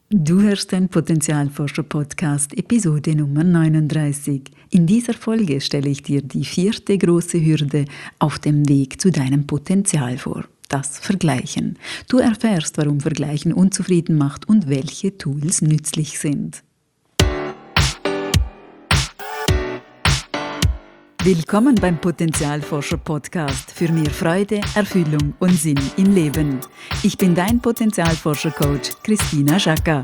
Du hörst den Potenzialforscher-Podcast, Episode Nummer 39. In dieser Folge stelle ich dir die 4. große Hürde auf dem Weg zu deinem Potenzial vor. Das Vergleichen. Du erfährst, warum Vergleichen unzufrieden macht und welche Tools nützlich sind. Willkommen beim Potenzialforscher-Podcast für mehr Freude, Erfüllung und Sinn im Leben. Ich bin dein Potenzialforscher-Coach Christina Schaka.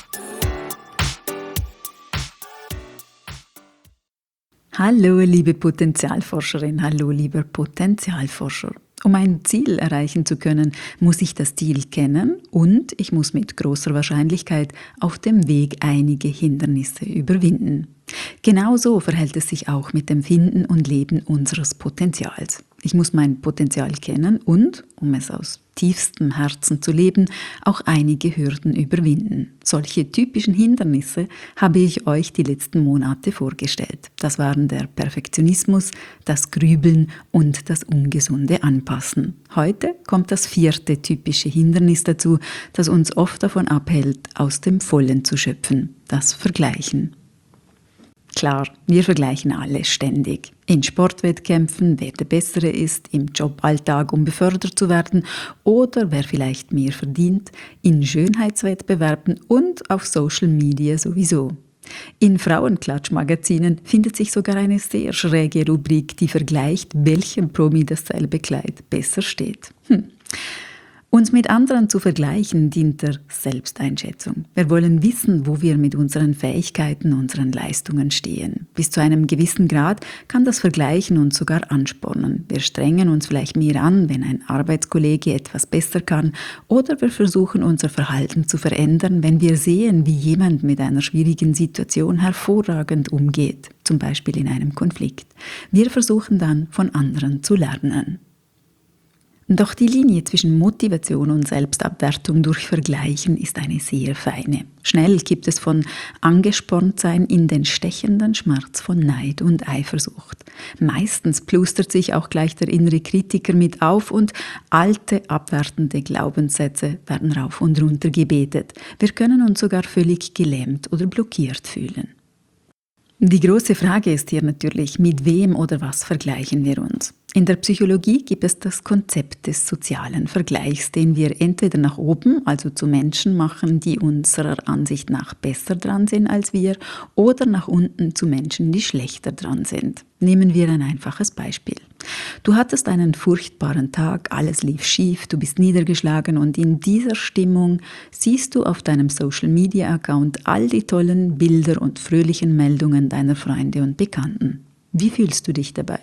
Hallo liebe Potenzialforscherin, hallo lieber Potenzialforscher. Um ein Ziel erreichen zu können, muss ich das Ziel kennen und ich muss mit großer Wahrscheinlichkeit auf dem Weg einige Hindernisse überwinden. Genauso verhält es sich auch mit dem Finden und Leben unseres Potenzials. Ich muss mein Potenzial kennen und, um es aus tiefstem Herzen zu leben, auch einige Hürden überwinden. Solche typischen Hindernisse habe ich euch die letzten Monate vorgestellt. Das waren der Perfektionismus, das Grübeln und das ungesunde Anpassen. Heute kommt das 4. typische Hindernis dazu, das uns oft davon abhält, aus dem Vollen zu schöpfen: das Vergleichen. Klar, wir vergleichen alle ständig. In Sportwettkämpfen, wer der Bessere ist, im Joballtag, um befördert zu werden oder wer vielleicht mehr verdient, in Schönheitswettbewerben und auf Social Media sowieso. In Frauenklatschmagazinen findet sich sogar eine sehr schräge Rubrik, die vergleicht, welchem Promi dasselbe Kleid besser steht. Uns mit anderen zu vergleichen, dient der Selbsteinschätzung. Wir wollen wissen, wo wir mit unseren Fähigkeiten, unseren Leistungen stehen. Bis zu einem gewissen Grad kann das Vergleichen uns sogar anspornen. Wir strengen uns vielleicht mehr an, wenn ein Arbeitskollege etwas besser kann, oder wir versuchen unser Verhalten zu verändern, wenn wir sehen, wie jemand mit einer schwierigen Situation hervorragend umgeht, zum Beispiel in einem Konflikt. Wir versuchen dann, von anderen zu lernen. Doch die Linie zwischen Motivation und Selbstabwertung durch Vergleichen ist eine sehr feine. Schnell kippt es von Angesporntsein in den stechenden Schmerz von Neid und Eifersucht. Meistens plustert sich auch gleich der innere Kritiker mit auf und alte, abwertende Glaubenssätze werden rauf und runter gebetet. Wir können uns sogar völlig gelähmt oder blockiert fühlen. Die große Frage ist hier natürlich, mit wem oder was vergleichen wir uns? In der Psychologie gibt es das Konzept des sozialen Vergleichs, den wir entweder nach oben, also zu Menschen machen, die unserer Ansicht nach besser dran sind als wir, oder nach unten zu Menschen, die schlechter dran sind. Nehmen wir ein einfaches Beispiel. Du hattest einen furchtbaren Tag, alles lief schief, du bist niedergeschlagen und in dieser Stimmung siehst du auf deinem Social-Media-Account all die tollen Bilder und fröhlichen Meldungen deiner Freunde und Bekannten. Wie fühlst du dich dabei?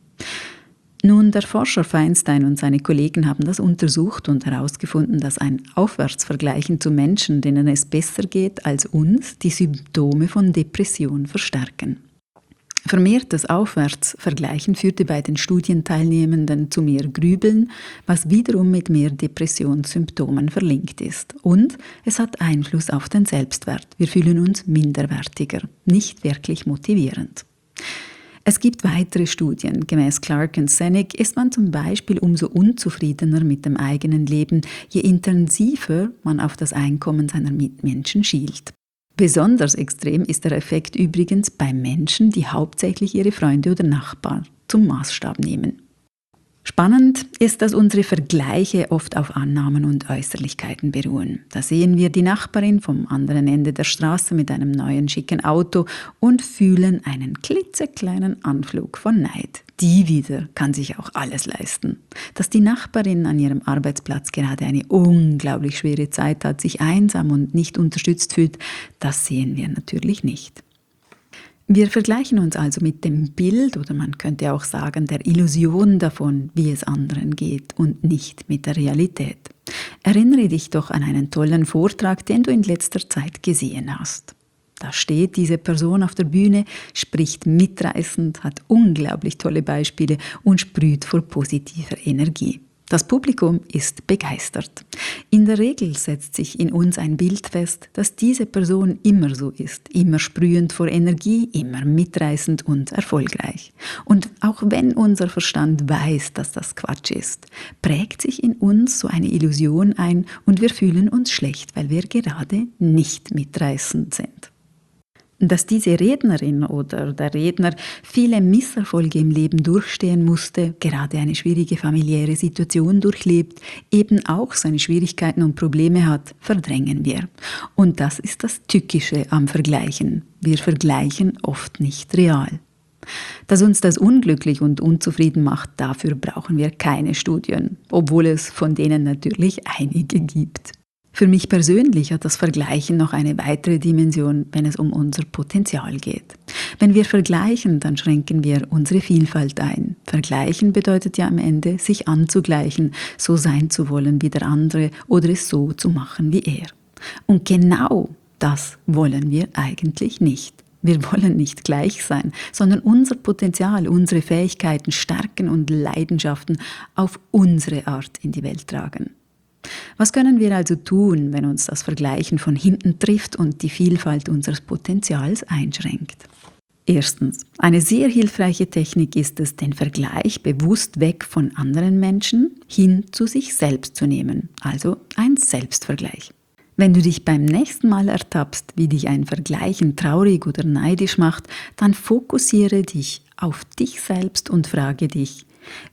Nun, der Forscher Feinstein und seine Kollegen haben das untersucht und herausgefunden, dass ein Aufwärtsvergleichen zu Menschen, denen es besser geht als uns, die Symptome von Depression verstärken. Vermehrtes Aufwärtsvergleichen führte bei den Studienteilnehmenden zu mehr Grübeln, was wiederum mit mehr Depressionssymptomen verlinkt ist. Und es hat Einfluss auf den Selbstwert. Wir fühlen uns minderwertiger, nicht wirklich motivierend. Es gibt weitere Studien. Gemäß Clark und Senig ist man zum Beispiel umso unzufriedener mit dem eigenen Leben, je intensiver man auf das Einkommen seiner Mitmenschen schielt. Besonders extrem ist der Effekt übrigens bei Menschen, die hauptsächlich ihre Freunde oder Nachbarn zum Maßstab nehmen. Spannend ist, dass unsere Vergleiche oft auf Annahmen und Äußerlichkeiten beruhen. Da sehen wir die Nachbarin vom anderen Ende der Straße mit einem neuen schicken Auto und fühlen einen klitzekleinen Anflug von Neid. Die wieder kann sich auch alles leisten. Dass die Nachbarin an ihrem Arbeitsplatz gerade eine unglaublich schwere Zeit hat, sich einsam und nicht unterstützt fühlt, das sehen wir natürlich nicht. Wir vergleichen uns also mit dem Bild oder man könnte auch sagen der Illusion davon, wie es anderen geht und nicht mit der Realität. Erinnere dich doch an einen tollen Vortrag, den du in letzter Zeit gesehen hast. Da steht diese Person auf der Bühne, spricht mitreißend, hat unglaublich tolle Beispiele und sprüht vor positiver Energie. Das Publikum ist begeistert. In der Regel setzt sich in uns ein Bild fest, dass diese Person immer so ist, immer sprühend vor Energie, immer mitreißend und erfolgreich. Und auch wenn unser Verstand weiß, dass das Quatsch ist, prägt sich in uns so eine Illusion ein und wir fühlen uns schlecht, weil wir gerade nicht mitreißend sind. Dass diese Rednerin oder der Redner viele Misserfolge im Leben durchstehen musste, gerade eine schwierige familiäre Situation durchlebt, eben auch seine Schwierigkeiten und Probleme hat, verdrängen wir. Und das ist das Tückische am Vergleichen. Wir vergleichen oft nicht real. Dass uns das unglücklich und unzufrieden macht, dafür brauchen wir keine Studien, obwohl es von denen natürlich einige gibt. Für mich persönlich hat das Vergleichen noch eine weitere Dimension, wenn es um unser Potenzial geht. Wenn wir vergleichen, dann schränken wir unsere Vielfalt ein. Vergleichen bedeutet ja am Ende, sich anzugleichen, so sein zu wollen wie der andere oder es so zu machen wie er. Und genau das wollen wir eigentlich nicht. Wir wollen nicht gleich sein, sondern unser Potenzial, unsere Fähigkeiten, Stärken und Leidenschaften auf unsere Art in die Welt tragen. Was können wir also tun, wenn uns das Vergleichen von hinten trifft und die Vielfalt unseres Potenzials einschränkt? Erstens, eine sehr hilfreiche Technik ist es, den Vergleich bewusst weg von anderen Menschen hin zu sich selbst zu nehmen, also ein Selbstvergleich. Wenn du dich beim nächsten Mal ertappst, wie dich ein Vergleichen traurig oder neidisch macht, dann fokussiere dich auf dich selbst und frage dich,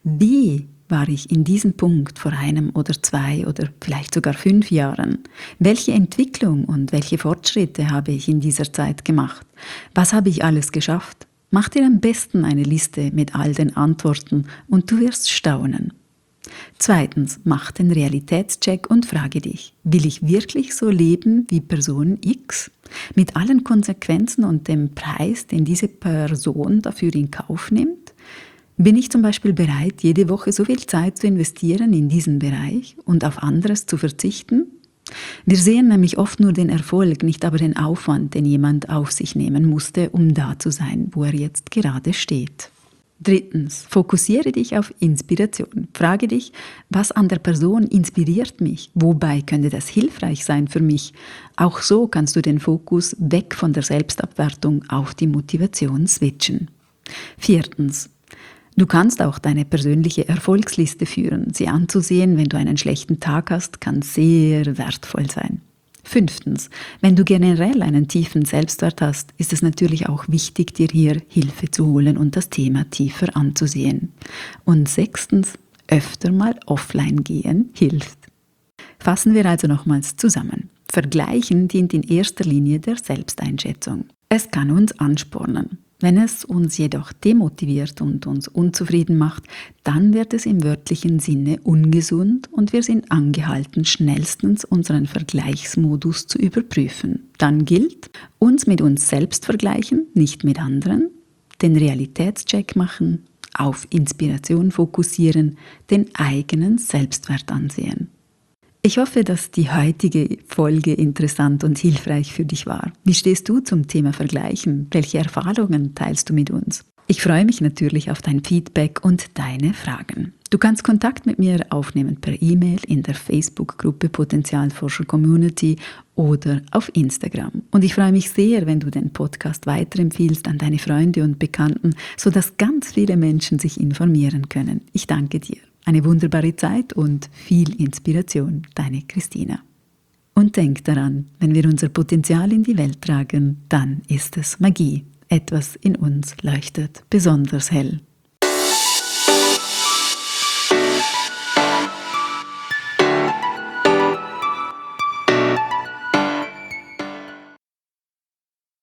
wie war ich in diesem Punkt vor 1 oder 2 oder vielleicht sogar 5 Jahren? Welche Entwicklung und welche Fortschritte habe ich in dieser Zeit gemacht? Was habe ich alles geschafft? Mach dir am besten eine Liste mit all den Antworten und du wirst staunen. Zweitens, mach den Realitätscheck und frage dich, will ich wirklich so leben wie Person X? Mit allen Konsequenzen und dem Preis, den diese Person dafür in Kauf nimmt? Bin ich zum Beispiel bereit, jede Woche so viel Zeit zu investieren in diesen Bereich und auf anderes zu verzichten? Wir sehen nämlich oft nur den Erfolg, nicht aber den Aufwand, den jemand auf sich nehmen musste, um da zu sein, wo er jetzt gerade steht. Drittens, fokussiere dich auf Inspiration. Frage dich, was an der Person inspiriert mich? Wobei könnte das hilfreich sein für mich? Auch so kannst du den Fokus weg von der Selbstabwertung auf die Motivation switchen. Viertens, du kannst auch deine persönliche Erfolgsliste führen. Sie anzusehen, wenn du einen schlechten Tag hast, kann sehr wertvoll sein. Fünftens, wenn du generell einen tiefen Selbstwert hast, ist es natürlich auch wichtig, dir hier Hilfe zu holen und das Thema tiefer anzusehen. Und sechstens, öfter mal offline gehen hilft. Fassen wir also nochmals zusammen. Vergleichen dient in erster Linie der Selbsteinschätzung. Es kann uns anspornen. Wenn es uns jedoch demotiviert und uns unzufrieden macht, dann wird es im wörtlichen Sinne ungesund und wir sind angehalten, schnellstens unseren Vergleichsmodus zu überprüfen. Dann gilt, uns mit uns selbst vergleichen, nicht mit anderen, den Realitätscheck machen, auf Inspiration fokussieren, den eigenen Selbstwert ansehen. Ich hoffe, dass die heutige Folge interessant und hilfreich für dich war. Wie stehst du zum Thema Vergleichen? Welche Erfahrungen teilst du mit uns? Ich freue mich natürlich auf dein Feedback und deine Fragen. Du kannst Kontakt mit mir aufnehmen per E-Mail in der Facebook-Gruppe Potenzialforscher Community oder auf Instagram. Und ich freue mich sehr, wenn du den Podcast weiterempfiehlst an deine Freunde und Bekannten, sodass ganz viele Menschen sich informieren können. Ich danke dir. Eine wunderbare Zeit und viel Inspiration, deine Christina. Und denk daran, wenn wir unser Potenzial in die Welt tragen, dann ist es Magie. Etwas in uns leuchtet besonders hell.